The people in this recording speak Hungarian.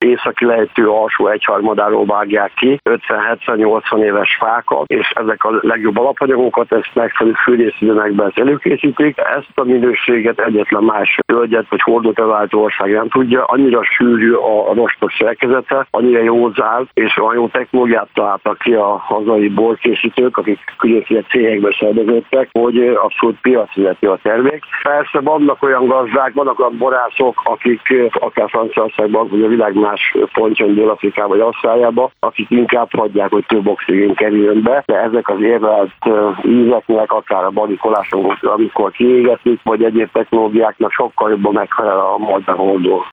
északi lejtő alsó egyharmadáról vágják ki 50-70-80 éves fákat, és ezek a legjobb alapanyagokat, ezt megfelelő fűrészüzemekben előkészítik. Ezt a minőséget egyetlen más tölgyet vagy hordót elváltó ország nem tudja. Annyira sűrű a rostok szerkezete, annyira jó zárt, és olyan jó technológiát találtak ki a hazai borkészítők, akik különféle cégekbe szerveződtek, hogy abszolút piacvezeti a termék. Persze vannak olyan gazdák, vannak olyan borászok, akik akár Franciaországban, vagy a világ más pontjain, Dél-Afrikában vagy Ausztráliában, akik inkább hagyják, hogy több oxigén kerüljön be, de ezek az érvelt ízeknek, akár a barikoláson, amikor kiégetik, vagy egyéb technológiáknak sokkal jobban megfelel a magyar hordó.